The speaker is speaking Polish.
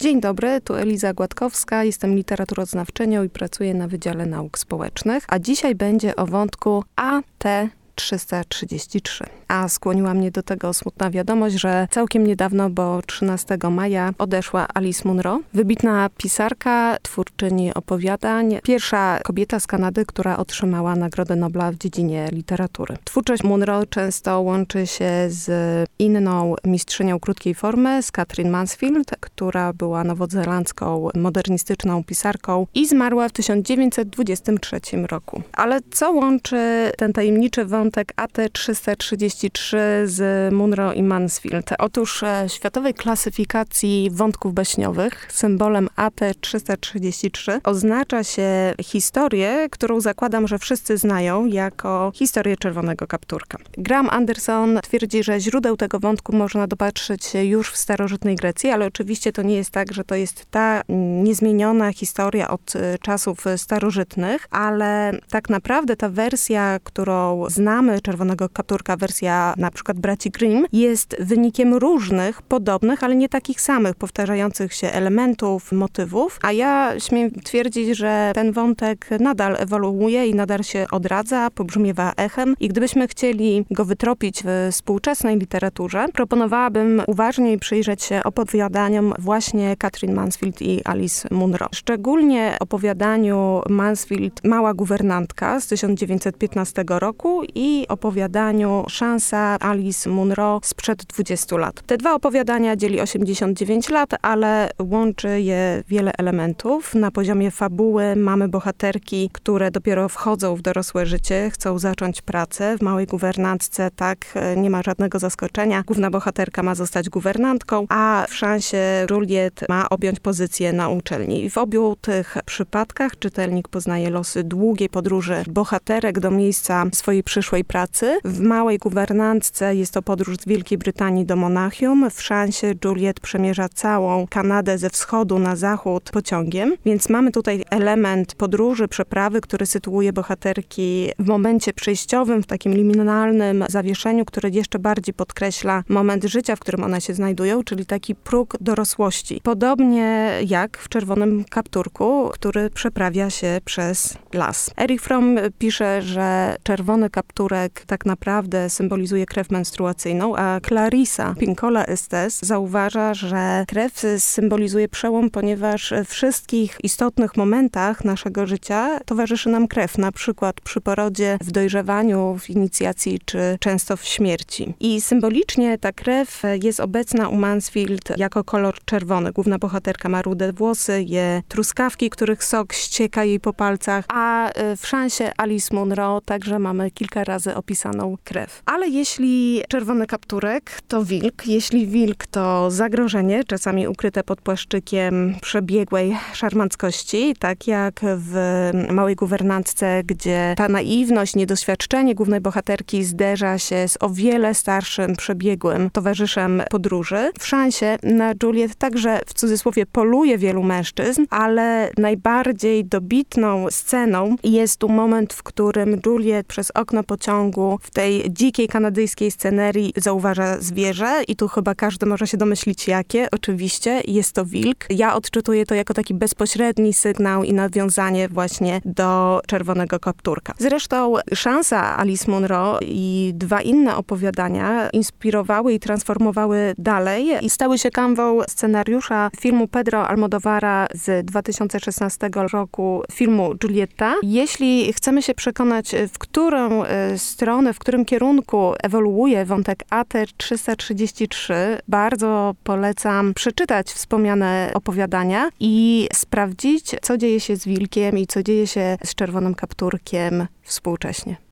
Dzień dobry, tu Eliza Gładkowska, jestem literaturoznawczynią i pracuję na Wydziale Nauk Społecznych, a dzisiaj będzie o wątku AT333. A skłoniła mnie do tego smutna wiadomość, że całkiem niedawno, bo 13 maja odeszła Alice Munro, wybitna pisarka, twórczyni opowiadań, pierwsza kobieta z Kanady, która otrzymała Nagrodę Nobla w dziedzinie literatury. Twórczość Munro często łączy się z inną mistrzynią krótkiej formy, z Katrin Mansfield, która była nowozelandzką modernistyczną pisarką i zmarła w 1923 roku. Ale co łączy ten tajemniczy wątek AT333 z Munro i Mansfield? Otóż w światowej klasyfikacji wątków baśniowych symbolem AT333 oznacza się historię, którą zakładam, że wszyscy znają jako historię Czerwonego Kapturka. Graham Anderson twierdzi, że źródeł tego wątku można dopatrzyć się już w starożytnej Grecji, ale oczywiście to nie jest tak, że to jest ta niezmieniona historia od czasów starożytnych, ale tak naprawdę ta wersja, którą znamy Czerwonego Kapturka, wersja na przykład braci Grimm, jest wynikiem różnych, podobnych, ale nie takich samych, powtarzających się elementów, motywów, a ja śmiem twierdzić, że ten wątek nadal ewoluuje i nadal się odradza, pobrzmiewa echem i gdybyśmy chcieli go wytropić w współczesnej literaturze, proponowałabym uważniej przyjrzeć się opowiadaniom właśnie Katrin Mansfield i Alice Munro. Szczególnie opowiadaniu Mansfield Mała guwernantka z 1915 roku i opowiadaniu Szansa Alice Munro sprzed 20 lat. Te dwa opowiadania dzieli 89 lat, ale łączy je wiele elementów. Na poziomie fabuły mamy bohaterki, które dopiero wchodzą w dorosłe życie, chcą zacząć pracę. W Małej guwernantce nie ma żadnego zaskoczenia. Główna bohaterka ma zostać guwernantką, a w Szansie Juliet ma objąć pozycję na uczelni. W obu tych przypadkach czytelnik poznaje losy długiej podróży bohaterek do miejsca swojej przyszłej pracy. W Małej guwernantce jest to podróż z Wielkiej Brytanii do Monachium. W Szansie Juliet przemierza całą Kanadę ze wschodu na zachód pociągiem, więc mamy tutaj element podróży, przeprawy, który sytuuje bohaterki w momencie przejściowym, w takim liminalnym zawieszeniu, które jeszcze bardziej podkreśla moment życia, w którym one się znajdują, czyli taki próg dorosłości. Podobnie jak w Czerwonym Kapturku, który przeprawia się przez las. Erich Fromm pisze, że Czerwony Kapturek tak naprawdę symbolizuje krew menstruacyjną, a Clarissa Pinkola Estes zauważa, że krew symbolizuje przełom, ponieważ w wszystkich istotnych momentach naszego życia towarzyszy nam krew, na przykład przy porodzie, w dojrzewaniu, w inicjacji, czy często w śmierci. I symbolicznie ta krew jest obecna u Mansfield jako kolor czerwony. Główna bohaterka ma rude włosy, je truskawki, których sok ścieka jej po palcach, a w Szansie Alice Munro także mamy kilka razy opisaną krew. Ale jeśli Czerwony Kapturek to wilk, jeśli wilk to zagrożenie, czasami ukryte pod płaszczykiem przebiegłej szarmanckości, tak jak w Małej guwernantce, gdzie ta naiwność, niedoświadczenie głównej bohaterki zderza się z o wiele starszym, przebiegłym towarzyszem podróży. W Szansie na Juliet także w cudzysłowie poluje wielu mężczyzn, ale najbardziej dobitną sceną jest tu moment, w którym Juliet przez okno pociągu w tej dzikiej kanadyjskiej scenerii zauważa zwierzę i tu chyba każdy może się domyślić jakie. Oczywiście jest to wilk. Ja odczytuję to jako taki bezpośredni sygnał i nawiązanie właśnie do Czerwonego Kapturka. Zresztą Szansa Alice Munro i dwa inne opowiadania inspirowały i transformowały dalej i stały się kanwą scenariusza filmu Pedro Almodóvara z 2016 roku, filmu Julieta. Jeśli chcemy się przekonać, w którą stronę, w którym kierunku ewoluuje wątek AT333, bardzo polecam przeczytać wspomniane opowiadania i sprawdzić, co dzieje się z wilkiem i co dzieje się z Czerwonym Kapturkiem współcześnie.